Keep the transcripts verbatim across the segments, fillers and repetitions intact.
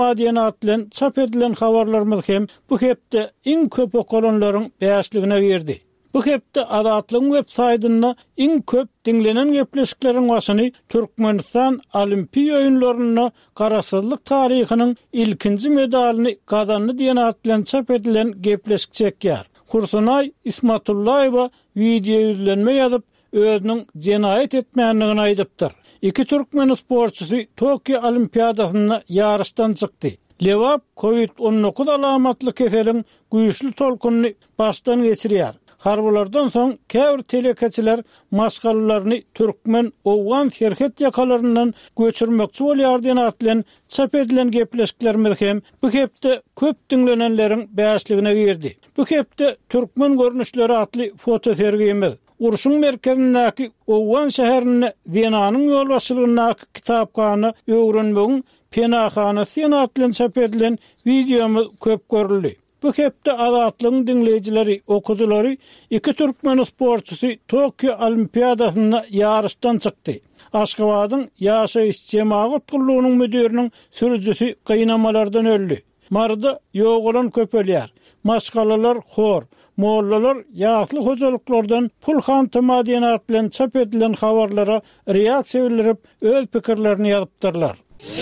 Adiyanat bilen çap edilen habarlarymyz hem bu hepde iň köp okulanlaryň beýasligine girdi. Bu hepde Adatlyň web-saytyna iň köp dinlenen gepleşikleriň başyny Türkmenistan Olimpiya oýunlaryna garaşsyzlyk taryhynyň ilkinji medalyny gazandy diýen at bilen çap edilen gepleşik çekýär. Kursunay İsmatullayewa video ýüzlenme ýazyp özüniň jenaýet etmänligini aýdypdyr. İki Türkmen sporçusy Tokyo Olimpiadasyna ýarışdan çykdy. Lewap kovid on dokuz alamatly keseliň güýçli tolkuny başdan geçirýär. Harbulardan soň käbir telekeçiler maşgallaryny Türkmen owgan şerhet ýakalaryndan göçürmekçi bolýar diýen at bilen çap edilen gepleşiklerimiz hem bu hepde köp dinlenenleriň beýasligine girdi. Bu hepde Türkmen görnüşleri atly foto sergimiz Urşun merkezindäki owgan şäherine Venanyň ýol başçylygyndäki kitapkany öwrenmegiň penahany senat bilen çap edilen videomuz köp görüldi. Bu hepde Adatlyň dinleýijileri, okuwçylary iki Türkmen sporçusy Tokyo Olimpiadasyna ýarışdan çykdy. Aşgabatyň ýaşaýyş jemaat gurulunyň müdiriniň sürüjüsi gynamalardan öldü. Marda ýogulan köpelýär. Maşgalalar hor, mollalar ýagly hojalyklardan pul hantama diýen at bilen çap edilen habarlara reaksiýa bildirip öz pikirlerini ýazypdyrlar.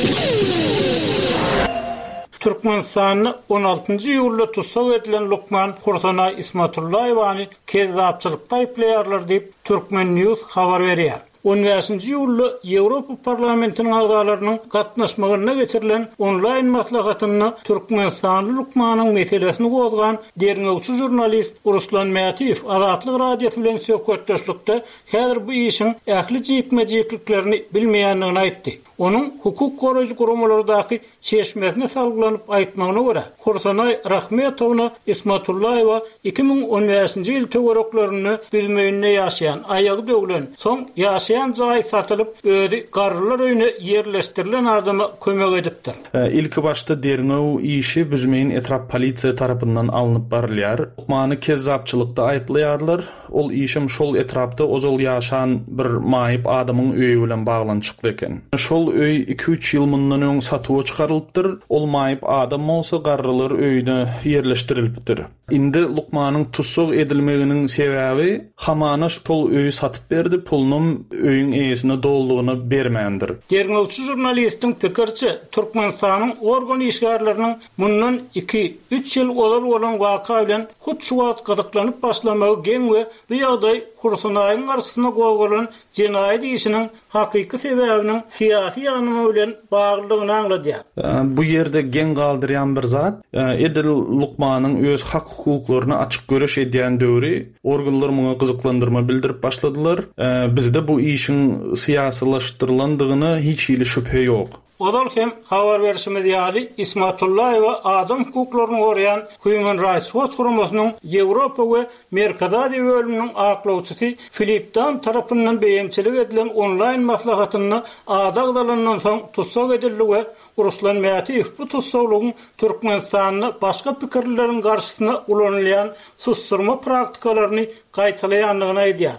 Türkmenistanyň on altynjy ýylda tutsak edilen Lukman Kursunay İsmatullayewaní kezzapçylykda aýplaýarlar diýip Türkmen News habar berýär. on beşinji ýylda Ýewropa parlamentiniň agzalarynyň gatnaşmagyna geçirilen onlaýn maslahatyny Türkmenistanly Lukmanyň meselesini gozgan derňewçi jurnalist Ruslan Mätiýew Adatlyk radiosy bilen söhbetdeşlikde häzir bu işiň ähli jikmejikliklerini bilmeýändigini aýtdy. Onun hukuk goraýjy gurumlardaky çeşmesine salgylanyp aýtmagyna görä, Kursunay Rahmetowna İsmatullayewa iki ming on beşinji ýyl töwereklaryny bilmeýände ýaşaýan, aýagy döwlen, soň ýaşaýan jaý satylyp özi garrylar öýüne ýerleşdirilen adama kömek edipdir. E, ilki başda derňew işi bizmeň etrap polisiýa tarapyndan alınıp barilýar. Lukmany kezzapçylykda aýplaýarlar. Ol işim şol etrapda ozal ýaşan bir maýyp adamyň öýü bilen baglançykly eken. Şol öý iki üç ýyl mundan öň satyga çykarylypdyr. Ol maýyp adam bolsa garrylar öýüne ýerleşdirilipdir. Indi Lukmanyň tutsak edilmeginiň sebäbi hamana şol öýü satyp berdi, pulunyň öýüň eýesine doldugyny bermändir. Derňewçi jurnalistiň pikirçe Türkmenistanyň organ işgärleriniň mundan iki üç ýyl olar bolan waka bilen hut şu wagt gyzyklanyp başlamagy geň we bu ýagdaý Kursunaýyň garşysyna goýulan jenaýat işiniň hakyky sebäbiniň siýasy ýanyny bilen baglylygyny aňladýar. Bu ýerde geň galdyrýan bir zat, edil Lukmanyň öz hak hukuklaryny açyk göreş edýän döwri organlar muňa gyzyklandyrma bildirip başladylar. Bizde bu işin siýasylaşdyrylandygyny hiç ýyly şüphe ýok. Odal hem habar berişimiz ýaly İsmatullayewa adam hukuklaryny goraýan Human Rights Watch guramasynyň Ýewropa we Merkez Aziýa bölüminiň aklawçysy Filip Dam tarapyndan beýemçilik edilen onlaýn maslahatyny adagdalandan soň tutsak edildi we Ruslan Mätiýew bu tutsaklygyň Türkmenistanyň başga pikirleriň garşysyna ulanylýan susturma praktikalaryny gaýtalaýanlygyny aýdýar.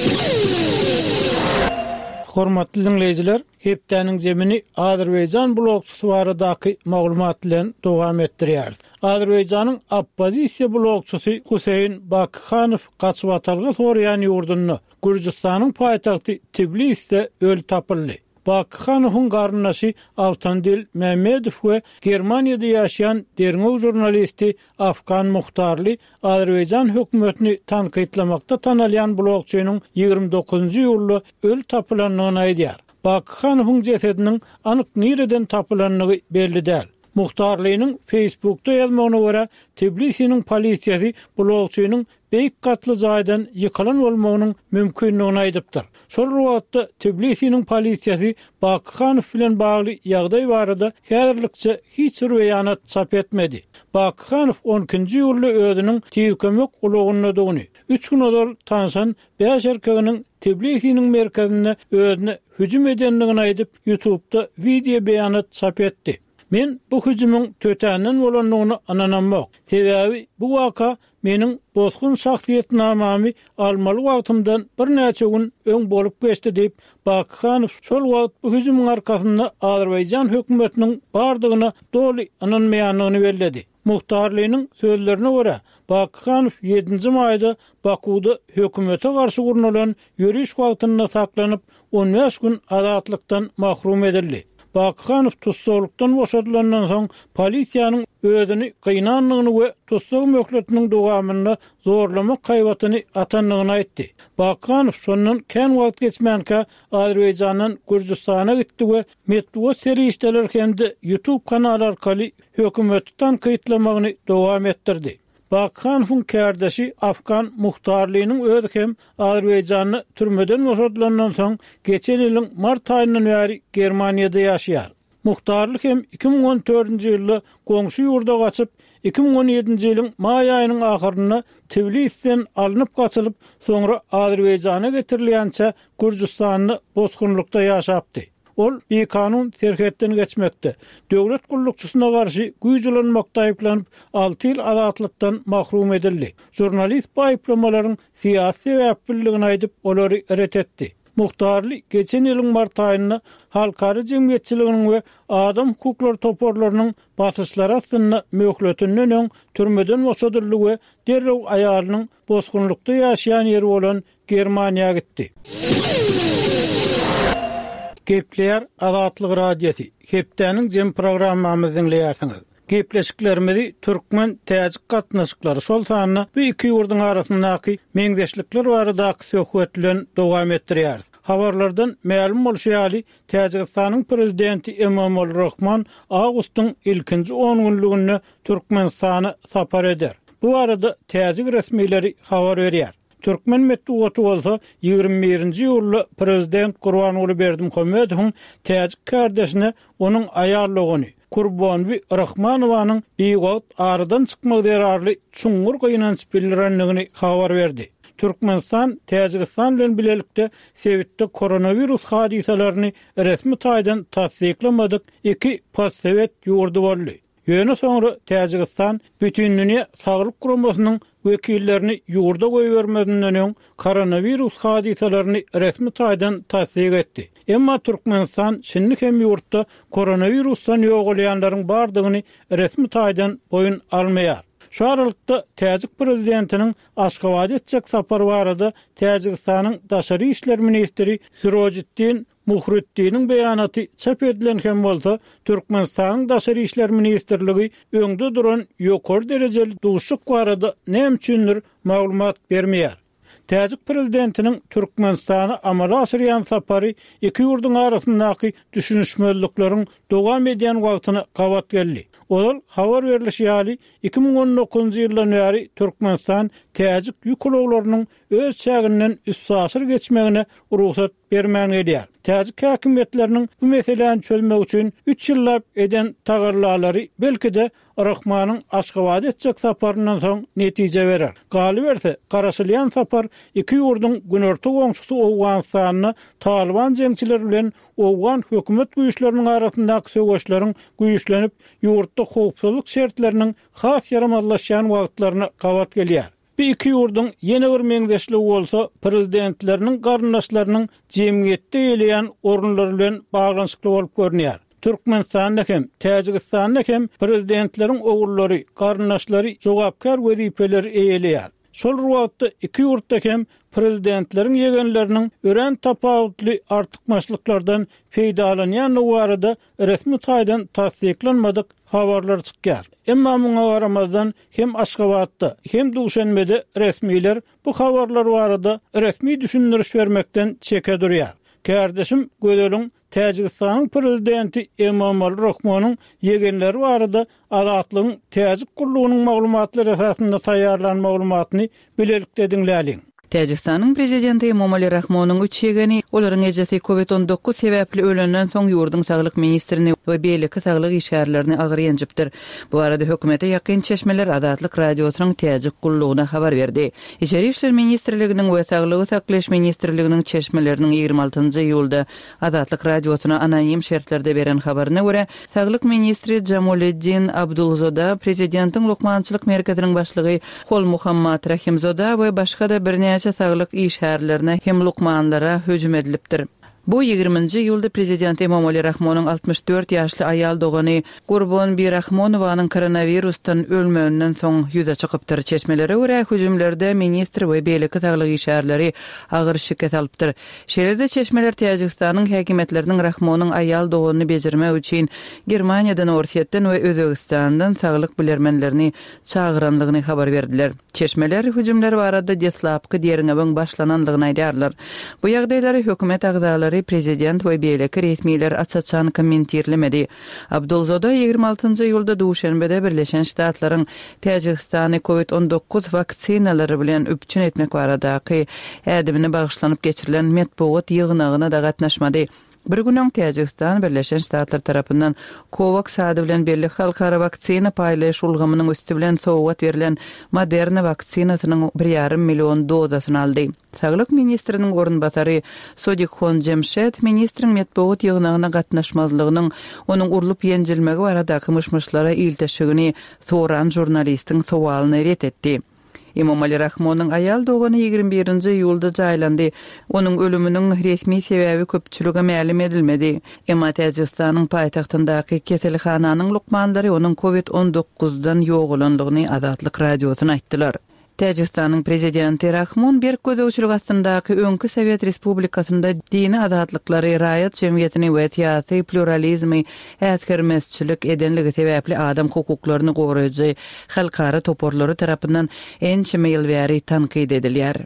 Hormatly dinleyijiler, hepdeniň zemini Azerbaýjan blogçysy baradaky maglumat bilen dowam etdirýär. Azerbaýjanyň oppozisiýa blogçysy Huseýn Bakyhanow gaçyp atalgy Sorýan ýurduny Gürjistanyň paýtagty Tbilisde öl tapyldy. Bakyhanowyň garnaşy Awtandil Mehmedow we Germaniýada ýaşaýan derňew jurnalisti Afgan Muhtarly Azerbaýjan hökümetini tanqidlamakda tanalýan blogçynyň ýygrimi dokuzunjy ýylda öl tapylanlygyny aýdýar. Bakyhanowyň jesediniň anyk nireden tapylanlygy belli däl. Muhtarlynyň Facebookda ýazmagyna görä Tbilisiň polisiýasy blogçynyň beýik gatly jaýdan ýykylan bolmagynyň mümkinligini aýdypdyr. Şol wagtda Tbilisiň polisiýasy Bakyhanow bilen bagly ýagdaý barada häzirlikçe hiç bir beýanat çap etmedi. Bakyhanow on ikinji ýylda özüniň tiýkömek ulugyny döwni. üç gün odal tanşan beş erkeginiň Tbilisiň merkezine özüne hüjüm edenligini aýdyp YouTube'da video beýanat çap etdi. Men bu hüjümüň tötänden bolanlygyny ananamok. Sebäbi bu waka meniň bozgun şahsiýetnamamy almaly wagtymdan bir näçe gün öň bolup geçdi diýip Bakyhanow şol wagt bu hüjümüň arkasynda Azerbaýjan hökümetiniň bardygyna doly ananmaýanlygyny bellädi. Muhtarlygynyň sözlerine görä, Bakyhanow ýedinji maýda Bakuda hökümete garşy gurulan ýürüş wagtyna saklanyp on beş gün azatlykdan mahrum edildi. Bakyhanow tutsuzlukdan boşadylandan soň polisiýanyň özüni gynanlygyny we tutsuzlyk möhletiniň dowamyny zorlama kaýbatyny atanlygyny aýtdy. Bakyhanow şondan kän wagt geçmänkä Azerbaýjandan Gürjistana gitdi we medeniýet serişdeler hemde YouTube kanaly arkaly hökümeti tanqytlamagyny dowam etdirdi. Bakyhanowyň kärdeşi Afgan muhtarlygynyň özü hem Azerbaýjany türmeden boşadylandan soň geçen ýylyň mart aýyndan bäri Germaniýada ýaşaýar. Muhtarlyk hem iki bin on dördünji ýylda goňşy ýurda gaçyp iki bin on ýedinji ýylyň maý aýynyň ahyryna Tbilisiden alınıp gaçylyp soňra Azerbaýjana getirilýänçe Gürjistanyny bozgunlukda ýaşapdy. Ol bir kanun terhetden geçmekte. Döwlet gullukçysyna garşy güýjlenmekde aýplanyp alty ýyl azatlykdan mahrum edildi. Jurnalist bu aýplamalaryň syýasy sebäpligini aýdyp olary ret etdi. Muhtarly geçen ýylyň mart aýynda halkary jemgyýetçiliginiň we adam hukuklary toporlarynyň batyşlary astyna möhletiniň öň türmeden boşadyldy we derrew aýalynyň bozgunlukda ýaşaýan ýeri bolan Germaniýa gitdi. Gepler Azatlyk radiosi. Hepdeniň jem programmamyzy dinleýärsiňiz. Gepleşiklerimizi türkmen täzik gatnaşyklary şol sanyna bu iki ýurduň arasyndaky meňzeşlikler baradaky söhbet bilen dowam etdirýär. Habarlardan ma'lum bolýaly, Täjikistanyň prezidenti Emomali Rahman awgustyň ilkinji on günlüğüne Türkmenistana sapar eder. Bu arada täzik resmiýetleri habar berýär. Türkmen medeniýeti bolsa ýygrimi birinji ýylda prezident Gurbanuly Berdimuhammedowyň täzik kardeşine onuň aýarlygyny Gurbanby Rahmanowanyň bir wagt aradan çykmak derarly çuňgur gynanç bildirenligini habar berdi. Türkmenistan, Täjikistan bilen bilelikde Sewitde koronavirus hadiselerini resmi taýdan tasdiklamadyk iki postsovet ýurdu boldy. Ýöne soňra Täjikistan bütün dünýä saglyk guramasynyň wekillerini ýurda goýbermedinden öň koronavirus hadiselerini resmi taýdan tasdik etdi. Emma Türkmenistan şinlik hem ýurtda koronavirusdan ýogalýanlaryň bardygyny resmi taýdan boyun almaýar. Şu aralykda Täjik prezidentiniň Aşgabat etjek sapary barada Täjikistanyň daşary işler ministri Sirojiddin Muhriddiniň beýanaty çap edilen hem bolsa, Türkmenistanyň daşary işler ministrligi öňde duran ýokary derejeli duşuk barada näme üçindir maglumat bermeýär. Täjik prezidentiniň Türkmenistana amala aşyrýan sapary iki ýurduň arasyndaky düşünüşmezlikleriň dowam edýän wagtyna gawat geldi. Ol habar berilýär, iki bin on dokuzunji ýyldan bäri Türkmenistan täjik ýüklüklarynyň öz çäginden üstsasyr geçmegine ruhsat bermän edýär. Täjik häkimetleriniň bu meseleni çözmek üçin üç ýyllap eden tagarlalary belki de Rahmanyň Aşgabat etjek saparynyň soň netije berer. Galy berse, garaşylýan sapar iki ýurduň günorta goňşusy Owganistanyny Taliban jemçileri bilen Owgan hökümet güýçleriniň arasyndaky söwgeşleriň güýçlenip ýurtda howpsuzlyk şertleriniň has yaramazlaşýan wagtlaryna gawat gelýär. Bir iki ýurduň ýene bir meňzeşligi bolsa, prezidentleriniň garyndaşlarynyň jemgyýetde ýeleýän orunlary bilen baglanyşykly bolup görünýär. Türkmenistanda hem Täjikistanda hem prezidentleriň ogullary, garyndaşlary jogapkar wezipeleri eýeleýär. Şol wagtda iki ýurtda hem prezidentleriň ýegenleriniň ören tapawutly artykmaçlyklardan feýdalanýan barada resmi taýdan tasdiklanmadyk habarlar çykýar. Emma muňa baramazdan hem Aşgabatda hem Duşanbede resmiler bu habarlar barada resmi düşündiriş bermekden çeke durýar. Kardeşim Gödeliň Täjikistanyň prezidenti Emomali Rahmanyň ýegenleri barada azatlygyň täzik gullugynyň maglumatlary esasynda taýýarlan maglumatyny bilelikde dinläliň. Täjikistanyň prezidenti Emomali Rahmonyň üç ýegeni olaryň ejesi covid on dokuz sebäpli ölenden soň ýurduň saglyk ministrini we beýleki saglyk işgärlerini agyr ýenjipdir. Bu arada hökümete ýakyn çeşmeler Adatlyk radiosynyň täjik gullugyna habar berdi. İçeri işler ministrliginiň we saglygy saklaş ministrliginiň çeşmeleriniň ýygrimi altynjy ýylda Adatlyk radiosyna anonim şertlerde beren habaryna görä, saglyk ministri Jamuleddin Abdulzoda prezidentiň Lukmançylyk merkeziniň başlygy Hol Muhammad Rahimzoda we başga da bir saglyk işgärlerine hem lukmanlara hüjüm edilipdir. Bu ýygrimiňji ýylda prezident Emomali Rahmonyň altmış dört ýaşly aýal dogany Gurbon Birahmonowanyň koronavirusdan ölmegininden soň ýüze çykypdyr. Çeşmelere görä hüjümlerde ministr we beýleki saglyk işgärleri agyr şirket alypdyr. Şeýlerde çeşmeler Täjikistanyň häkimetleriniň Rahmonyň aýal dogany bejermek üçin Germaniýadan, Orsiýetden we Özbegistandan saglyk bilermenlerini çagyranlygyny habar berdiler. Çeşmeler hüjümler barada deslapky deriňeň başlananlygyny aýdarlar. Bu ýagdaýlary hökümet agdalary prezident we beýleki resmiler açaçan kommentirlemedi. Abdulzoda ýygrimi altynjy ýylda Duşanbede Birleşen Ştatlaryň Täjikistany covid on dokuz vaksinalary bilen öpçün etmek baradaky ädimine bagyşlanyp geçirilen metbuat ýygynagyna da gatnaşmady. Bir günüň Täjikistan Birleşen Ştatlar tarapyndan Covax ady bilen birlik halkara vaksina paýlaş ulgamynyň üstü bilen sowgat berilen Moderna vaksinasynyň bir ýarym million dozasyny aldy. Saglyk ministriniň orunbasary Sodikhon Jemshed ministriň metbuat ýygynagyna gatnaşmazlygynyň onuň urulyp ýenjilmegi baradaky myşmyşlara ilteşigini soran jurnalistiň sowalyny ret etdi. Emomali Rahmonyň aýal dogany ýygrimi birinji ýylda jaýlandy. Onuň ölüminiň resmi sebäbi köpçülige ma'lum edilmedi. Emma Täjikistanyň paýtagtyndaky keselhananyň lukmanlary onuň covid on dokuzdan ýogulandygyny Adatlyk radiosyna aýtdylar. Täjikistanyň prezidenti Rahmon bir gözüçülük astyndaky öňkü Sowet Respublikasynda dini adatlykları raýat jemgyýetini we syýasy pluralizmi ätkermezçilik edenligi sebäpli adam hukuklaryny goraýjy halkara toporlary tarapyndan ençe ýyl bäri tanqid edilýär.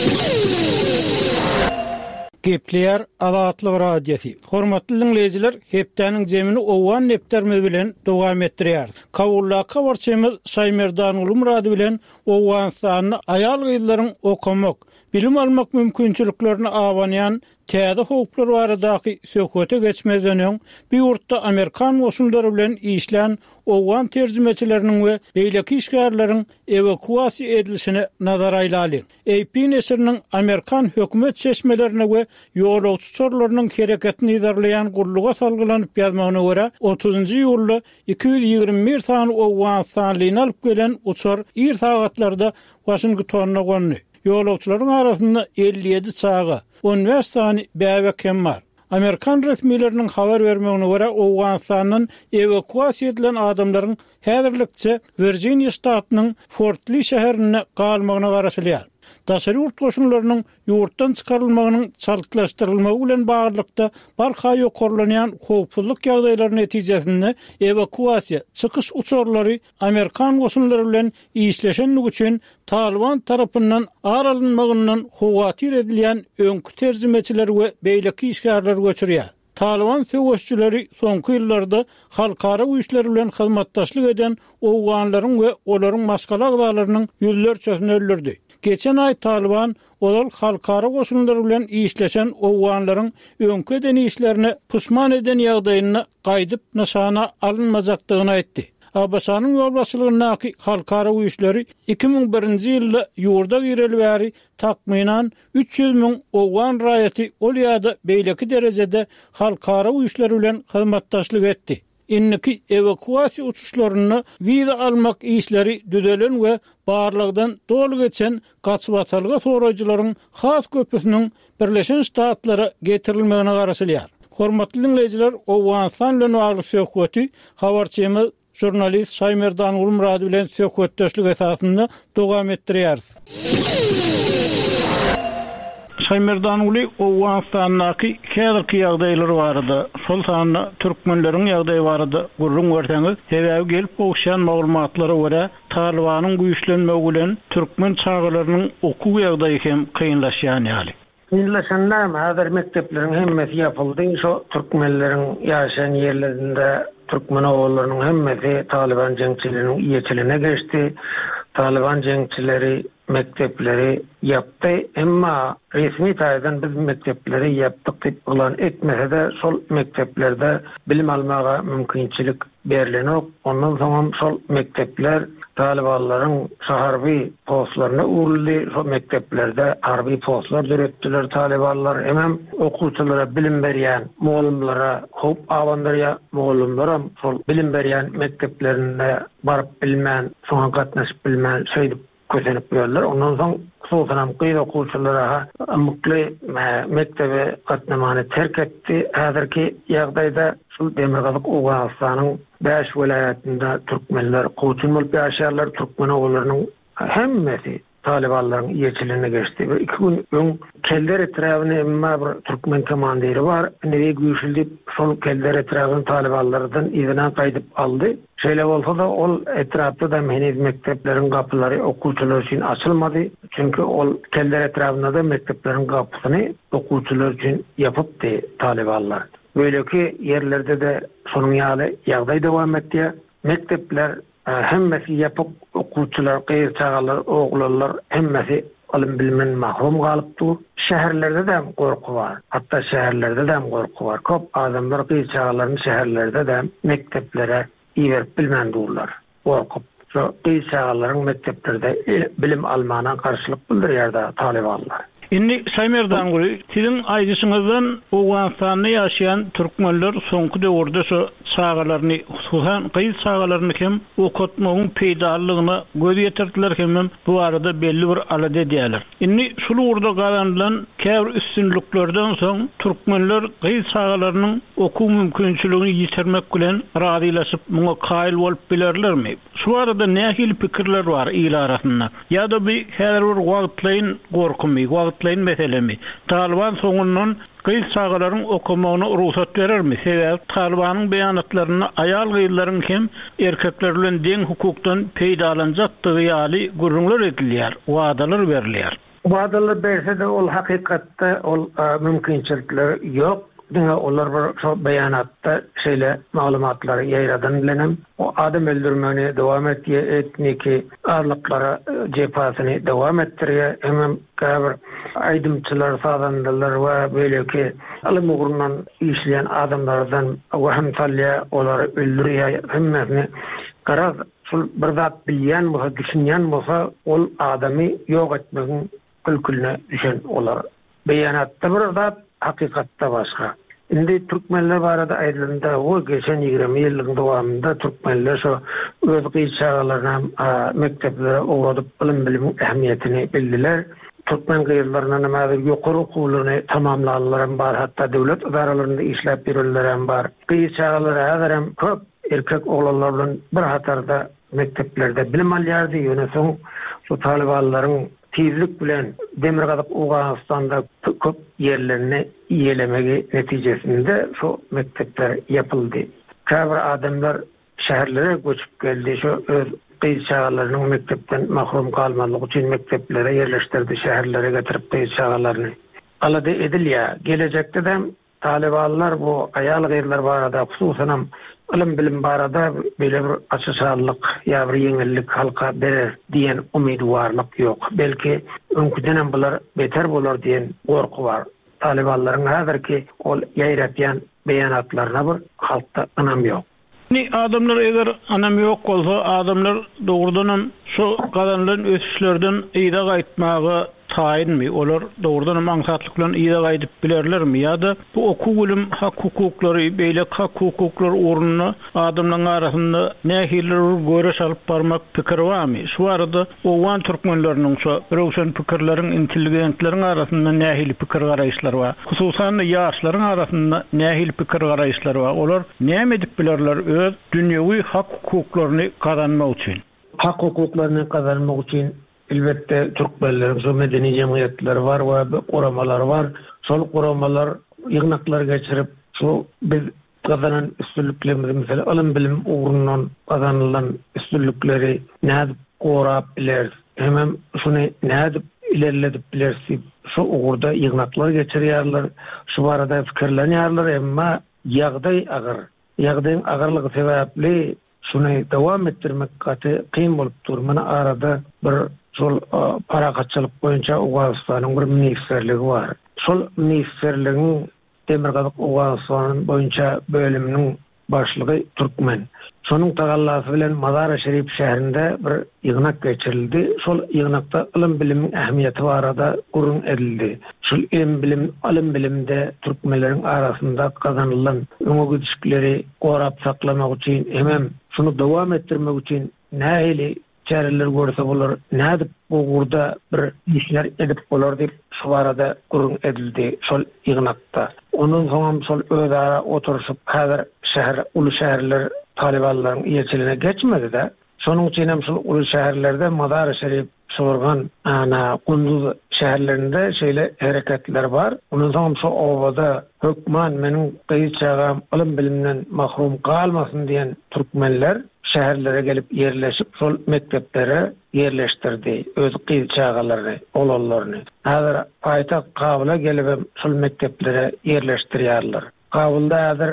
Gepler Adatlyk radiosi. Hormatly dinleyijiler, hepdeniň jemini owan nepterme bilen dowam etdirýär. Kawulla kawarçymyz Saýmerdan Ulum radio bilen owan sanyny aýal gyýlaryň okamak, bilim almak mümkinçiliklerini awanýan täze hukuklar baradaky söhbete geçmezden öň bir ýurtda Amerikan goşunlary bilen işlän owan terjümeçileriniň we beýleki işgärleriň evakuasiýa edilişine nazar aýlaly. A P nesiriniň Amerikan hökümet çeşmelerine we ýolagçy sorlarynyň hereketini ýerleýän gurluga salgylanyp ýazmagyna görä otuzynjy ýylda iki yüz ýygrimi bir sany owan sanlygyny alyp gelen uçar ir sagatlarda Washingtonna gondy. Ýolagçylaryň arasynda elli ýedi çagy, on beş sany bäwek hem bar. Amerikan resmileriniň habar bermegine görä Owganstanyň evakuasiýa edilen adamlaryň häzirlikçe Virginia ştatynyň Fort Lee şäherine galmagyna garaşylýar. Daşary urt goşunlarynyň ýurtdan çykarylmagynyň çalklaşdyrylmagy bilen baglykda barha ýokurlanýan howpsuzlyk ýagdaýlarynyň netijesinde evakuasiýa çykyş uçurlary Amerikan goşunlary bilen işleşenlik üçin Taliban tarapyndan aralynmagyndan howatir edilýän öňkü terjümeçiler we beýleki işgärler göçürýär. Taliban söwüşçüleri soňky ýyllarda halkara güýçler bilen hyzmatdaşlyk eden owganlaryň we olaryň maskala agdalarynyň ýüzlerçesini öldürdi. Geçen ay Taliban olal halkara goşunlary bilen işleşen owganlaryň öňkü eden işlerini puşman eden ýagdaýyny gaýdyp nişana alınmajakdygyny aýtdy. Abasanyň ýolbaşçylygynaky halkara güýçleri iki ming birinji ýylda ýurda gireli bäri takminan üç yüz miň owgan raýaty ol ýa-da beýleki derejede halkara güýçleri bilen hyzmatdaşlyk etdi. Inniki evakuasiýa uçuşlaryny wiza almak işleri düzelen we barlygdan dolu geçen gaçwatalga soraýjylaryň has köpüsiniň Birleşen Ştatlara getirilmegine garaşylýar. Hormatly dinleyijiler, Owganstan bilen bagly söhbeti habarçymyz jurnalist Saýmerdan Ulum radio bilen söhbetdeşlik esasynda dowam etdirýär. Saýmerdan Uly Owganstanyň häzirki ýagdaýlary barada, şol sany türkmenleriň ýagdaýy barada gurrun görseňiz, sebäbi gelip okşan maglumatlara görä Talibanyň güýçlenmegi bilen türkmen çağlarynyň okuw ýagdaýy hem kynlaşýan ýaly. Kynlaşanlar häzir mektepleriň hemmesi ýapyldy. Şo türkmenleriň ýaşaýan ýerlerinde Türkmen oğullarının hemmesi Taliban ceňçileriniň ýeçiline geçti. Taliban ceňçileri mektepleri yaptı. Emma resmi taýdan biz mektepleri yaptık diýip ulan etmese de şol mekteplerde bilim almaga mümkinçilik berilenok. Ondan soň şol mektepler talibanlaryň şaharby postlaryna uğruldy. Şol mekteplerde harby postlar düretdiler talibanlar. Hemem okuwçylara bilim berýän muallimlara hop awandyrya muallimlara şol bilim berýän mekteplerinde barıp bilmän, soňa gatnaşyp bilmän şeýdi közenip berler. Ondan soň soňam gyýda okuwçylara mukly mektebe gatnamany terk etdi. Häzirki ýagdaýda şu Demirgazyk Owganystanyň beş welaýatynda türkmenler goçun bolup ýaşarlar. Türkmen oglarynyň hemmesi talibanlaryň ýeçiligine geçdi. Bir iki gün öň kelder etrawyny emma bir türkmen komandiri bar. Nereye güýçüldi şol kelder etrawyny talibanlardan izine gaýdyp aldy. Şeýle bolsa da ol etrapda da mehnet mektepleriň gapylary okuwçylar üçin açylmady. Çünki ol kelder etrapynda da mektepleriň gapysyny okuwçylar üçin ýapypdy talibanlar. Böyleki yerlerde de şonuň ýaly ýagdaý dowam etdi. Mektepler hemmesi yapıp okuwçylar, gyýyr çagalar, oglanlar hemmesi alim bilmen mahrum galypdy. Şäherlerde de gorku bar. Hatda şäherlerde de gorku bar. Köp adamlar gyýyr çagalaryny şäherlerde de mekteplere iýerip bilmän durlar. Gorkup şu gyýyr çagalaryň mekteplerde bilim almana garşylyk bildirýär talibanlar. Indi Saýmerdan goý, sizin aýdyşyňyzdan Owganystanda ýaşaýan türkmenler soňky döwürde şu çagalaryny, hususan gyýyr çagalaryny hem okutmagyň peýdalygyna göz ýetirdiler hem bu arada belli bir alada diýerler. Indi şol urda galanylan käbir üstünlüklerden soň türkmenler gyýyr çagalarynyň okuw mümkinçiligini ýitirmek bilen razylaşyp muňa kaýyl bolup bilerlermi? Şu arada nähili pikirler bar ýyl arasynda. Ýa-da bir her bir wagtlaýyn gorkumy, wagtlaýyn meselemi. Taliban soňundan gyýyr çagalaryň okumagyna ruhsat berermi? Sebäp Talibanyň beýanatlaryny aýal gyýylaryň hem erkekler bilen deň hukukdan peýdalanjakdygy ýaly gurrunlar edilýär, wadalar berilýär. Wadalar berse de ol hakykatda ol mümkinçilikler ýok. Diňe olar bir şo beýanatda şeýle maglumatlary ýaýradan bilenem. O adam öldürmegini dowam etýär, etniki arlyklara jepasyny dowam etdirýär. Hemem käbir aýdymçylar, sadandalar we beýleki alym ugrundan işleýän adamlardan waham talýa olary öldürýär. Hemmesini garaz şol bir zat bilýän bolsa, düşünýän bolsa ol adamy ýok etmegiň külkülüne düşen olar. Beýanatda bir zat hakykatda başga. Indi türkmenler barada aýdylanda o geçen ýygrimi ýylyň dowamında türkmenler şo öz gyýçagalaryna mekteplere owradyp bilim bilimiň ähmiýetini bildiler. Türkmen gyýylaryna nämädir ýokary okuwlaryny tamamlaanlar bar, hatda döwlet idaralarynda işläp birenler bar. Gyýçagalary häzirem köp erkek oglanlar bilen bir hatarda mekteplerde bilim alýardy. Ýöne soň şu talibanlaryň tizlik bilen Demirgazyk Owganystanda köp yerlerini iýelemegi netijesinde şu mektepler yapıldy. Käbir adamlar şäherlere göçüp geldi. Şu öz gyýyr çagalarynyň mektepden mahrum kalmalygy üçin mekteplere yerleşdirdi, şäherlere getirip gyýyr çagalaryny alady edilýär. Gelecekde de talibanlar bu aýal gyýyrlar barada, hususan ilim bilim barada böyle bir açyşarlyk ýa bir ýeňillik halka berer diýen umydwarlyk ýok. Belki öňküden bular beter bolar diýen gorku bar. Talibanlaryň häzirki ol ýaýratýan beýanatlaryna bir halkda anam ýok. Ni adamlar eger anam ýok bolsa, adamlar dogrudan şu galanlaryň ösüşlerden ýa-da gaýtmagy taýinmi? Olar dogrudan maňsatlyk bilen ýa-da gaýdyp bilerlermi? Ýa-da bu okuw bilim hak hukuklary, beýle hak hukuklar ornuny adamlaryň arasynda nähili göreş alyp barmak pikir barmy? Şu arada owan türkmenläriniň şu rowşan pikirleriň, intelligentleriň arasynda nähili pikir garaýşlary bar. Hususan ýaşlaryň arasynda nähili pikir garaýşlary bar. Olar näme edip bilerler öz dünýäwi hak hukuklaryny kazanmak üçin? Hak hukuklaryny kazanmak üçin elbette türkmenleriň şu medeni jemgyýetleri var we goramalar var. Şol goramalar ýygnaklar geçirip şu biz kazanan üstünlüklerimiz, mesela alım bilim uğrundan kazanılan üstünlükleri nädip gorap biler, hemen şunu nädip ilerledip bilersi, şu uğurda ýygnaklar geçirýärler, şu barada fikirlenýärler, emma ýagdaý agyr. Ýagdaýyň agyrlygy sebäpli şunu dowam etdirmek gaty kyn bolup dur. Mana arada bir şol para kaççılık boyunça Awganystanyň bir ministerligi bar. Şol ministerligiň Demirgazyk Awganystanyň boyunça bölüminiň başlygy türkmen. Şonuň tagallasy bilen Mazar-ı-Şerif şäherinde bir ýygnak geçirildi. Şol ýygnakda ilim bilimiň ähmiýeti barada gurrun edildi. Şol ilim bilim, ilim bilimde türkmenleriň arasynda kazanylan öňe gidişleri gorap saklamak üçin hem şunu dowam etdirmek üçin nähili çäreler görse bolar, nädip bu gurda bir işler edip bolar diýip şu barada gurrun edildi şol ýygnakda. Ondan soň şol özara oturuşup häzir şäher, uly şäherler Talibanlaryň ýerçiligine geçmedi-de. Şonuň üçin hem şol uly şäherlerde Mazar-ı-Şerif sorgan ana Gunduz şäherlerinde şeýle hereketler bar. Ondan soň şu obada hökman meniň gyýçagam ilim bilimden mahrum kalmasyn diýen türkmenler şäherlere gelip yerleşip şol mekteplere yerleştirdi öz gyýçagalaryny, olalaryny. Häzir paýtagt Kabula gelip şol mekteplere yerleşdirýärler. Kabulda häzir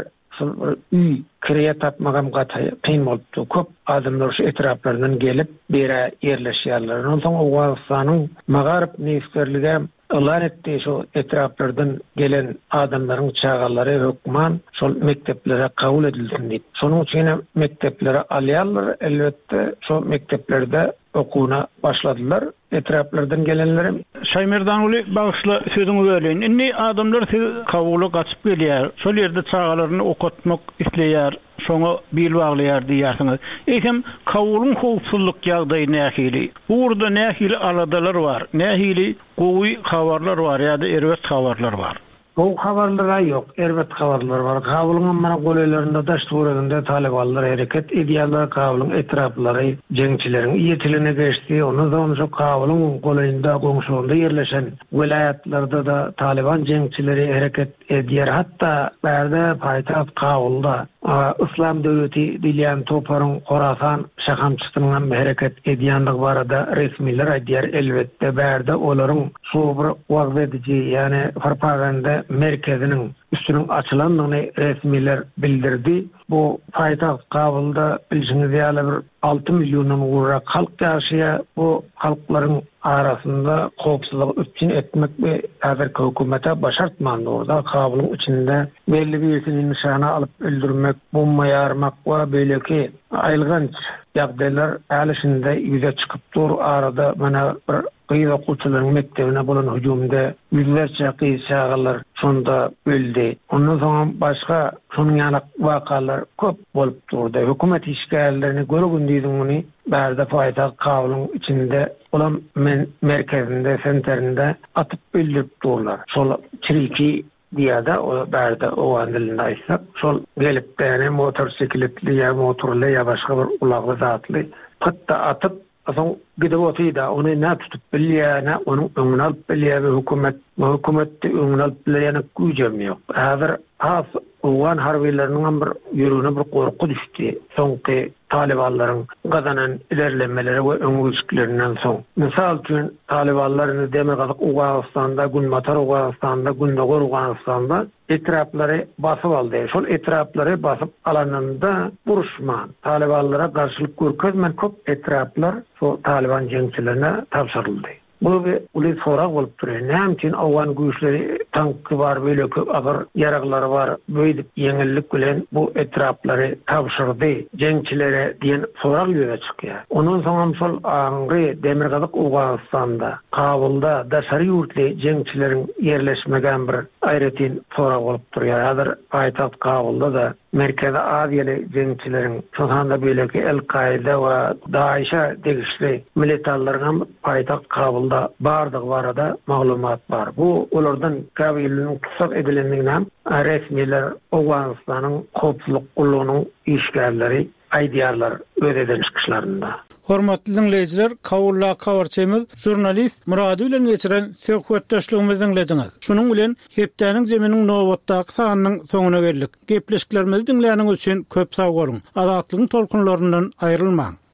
üy kireye tapmagam gatay kyn bolupdy. Köp adamlar şu etraplaryndan gelip bere yerleşýärler. Ondan soň Awganystanyň Magaryp ministerligi elan etdi şu etraplardan gelen adamlaryň çagalary hökman şol mekteplere kabul edilsin diýip. Şonuň üçin mekteplere alýarlar, elbetde şu mekteplerde okuwuna başladylar. Etraplardan gelenlerim Şaymerdan uly bagışla sözüňi böleýin. Inni adamlar siz kabuly gaçyp gelýär. Şol ýerde çagalaryny okutmak isleýär. Şoňa bil baglaýar diýersiňiz. Eýsem kabulyň howpsuzlyk ýagdaýy nähili? Burada nähili aladalar bar, nähili gowy habarlar bar ýa-da erbet habarlar bar. Bu habarlara yok, erbet habarlar var. Kabulyň mana goleýlarynda da şuuragynda Talibanlar hereket edýärler, kabulyň etraplary jeňçileriň ýetiline geçdi. Ondan soň şu kabulyň goleýynda goňşugynda ýerleşen welaýatlarda da Taliban jeňçileri hereket edýär. Hatda bärde paýtagt Kabulda İslam döwleti diýen toparyň Horasan şahamçysynyň hereket edýänligi barada resmiler aýdýar. Elbetde bärde olaryň şu bir wagtdyjy, ýani propaganda merkezinin üstünün açılandığını resmiler bildirdi. Bu paýtagt Kabulda bilişiniz ýaly bir altı milyondan uğra halk ýaşaýar. Bu halklaryň arasında howpsuzlyk üçin etmek we häzirki hökümete başartmandy. Orada Kabulyň içinde belli bir nişana alıp öldürmek, bomba ýarmak we beýleki aýlganç ýagdaýlar älişinde ýüze çykyp dur. Arada mana bir gyýy okuwçylaryň mektebine bolan hüjümde yüzlerçe gyýçagalar şonda öldü. Ondan soň başga şonuň ýaly wakalar köp bolup durdy. Hökümet işgärlerini görgündiýdigini bärde paýtagt Kabulyň içinde olan men merkezinde, senterinde atıp öldürüp durlar. Şol çiriki diýada o bärde o andylynda aýtsak, şol gelip bäne motorsikletli ýa motorly ýa başga bir ulagly zatly hatda atyp asoň gidip otyda ony nä tutup bilýär, nä onuň öňüne alyp bilýär we hökümet hökümetde öňüne alyp bilýär güýjem ýok. Häzir has Uwan harbiýetleriniň bir ýürüne bir gorku düşdi. Soňky Talibanlaryň gazanan ilerlemeleri we öňgüçlerinden soň. Misal üçin Talibanlaryň Demirgazyk Awganystanda, Gulmatar Awganystanda, Gundogor Awganystanda etraplary basyp aldy. Şol etraplary basyp alanynda buruşman, Talibanlara garşylyk görkezmen köp etraplar şu Taliban jeňçilerine tapşyryldy. Bu bir uly sorak bolup durýar. Näme üçin Awgan güýçleri tankky bar, beýleki agar ýaraklary bar, beýdip ýeňillik bilen bu etraplary tapşyrdy jeňçilere diýen sorak ýöne çykýar. Ondan soň şol aňry Demirgazyk Awganystanda, Kabulda da şary ýurtly jeňçileriň ýerleşmegen bir aýratyn sorak bolup durýar. Häzir paýtagt Kabulda da merkeze Aziýaly jeňçileriň şonda beýleki El-Kaida we Daişa degişli militarlaryň paýtagt Kabulda bardygy barada maglumat bar. Bu olardan Kabulnyň kısak edilendiginden resmiler Awganystanyň howpsuzlyk gullugynyň işgärleri aýdýarlar öýreden çykyşlarynda. Hormatly dinleýijiler, Kabulla kawarçymyz jurnalist Murady bilen geçiren söhbetdeşligimizi dinlediňiz. Şunuň bilen hepdeniň jeminiň nowatdaky sanynyň soňuna geldik. Gepleşiklerimizi dinleýäniňiz üçin köp sag bolun. Azatlygyň tolkunlaryndan aýrylmaň.